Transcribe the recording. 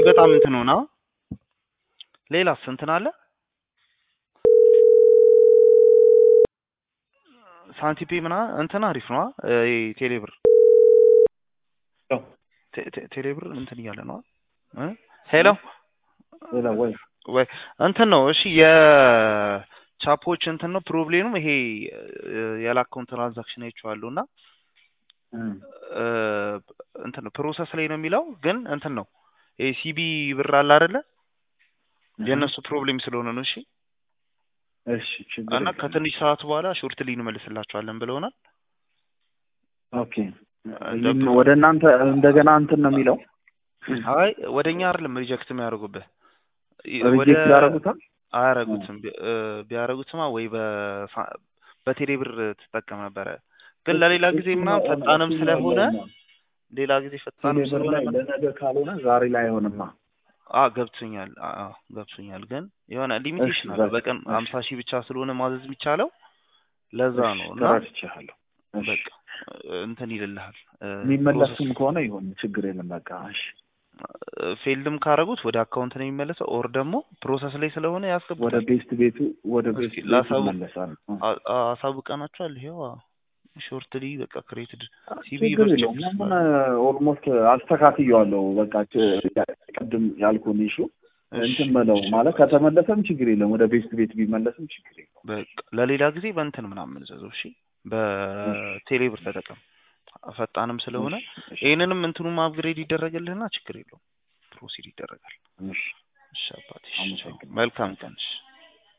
በጣም እንትን ሆና ሌላስ እንትን አለ ሳንቲፔ ምና እንትን አሪፍ ነው ቴሌብር ቴሌብር እንትን እያለ ነው ሄሎ ወይ እንትን ነው እሺ የቻፖች እንትን ነው ፕሮብሌሙ ይሄ ያላከውን ትራንዛክሽን አይቼዋለሁና እንትን ነው ፕሮሰስ ላይ ነው የሚለው ግን እንትን ነው ሲቢ ብር አለ አይደለ የነሱ ፕሮብሌም ስለሆነ ነው እሺ ችግር እና ከትንሽ ሰዓት በኋላ ሾርትሊ እንመልስላችኋለን ብለውናል ኦኬ ወደ እናንተ እንደገና እንትን ነው የሚለው አይ ወደኛ አይደለም ሪጀክት የሚያደርጉበት ሪጀክት ያደርጉታል አያረጉትም ቢያረጉትማ ወይ በቴሌብር ተጠቀም ነበር ግን ለሌላ ጊዜ ምናምን ፈጣንም ስለሆነ ሌላ ጊዜ ፈጣንም ስለሆነ ለነገ ካልሆነ ዛሬ ላይ አይሆንማ ገብቶኛል ግን የሆነ ሊሚቴሽን አለ በቀን 50,000 ብቻ ስለሆነ ማዘዝ የሚቻለው ለዛ ነው እና በቃ እንትን ይልልሃል የሚመለስም ከሆነ ይሁን ችግር የለም በቃ እሺ ፌልድም ካረጉት ወደ አካውንት ነው የሚመለሰው ኦር ደግሞ ፕሮሰስ ላይ ስለሆነ ያስገቡት ወደ ቤስት ቤቱ ይመለሳል አሳውቀናቸዋል ይሄው ሾርትሊ በቃ ክሬትድ ሲቢ ምን ኦልሞስት አስተካክየዋለሁ በቃ ቅድም ያልኩን ኢሹ እንትን መለው ማለት ከተመለሰም ችግር የለም ወደ ቤስት ቤት ቢመለስም ችግር የለም በቃ ለሌላ ጊዜ በእንትን ምናምን ዘዘው እሺ በቴሌብር ተጠቀም ፈጣንም ስለሆነ ይሄንንም እንትኑም አፕግሬድ ይደረግልህና ችግር የለውም ፕሮሲድ ይደረጋል እሺ አባቴ መልካም ቀን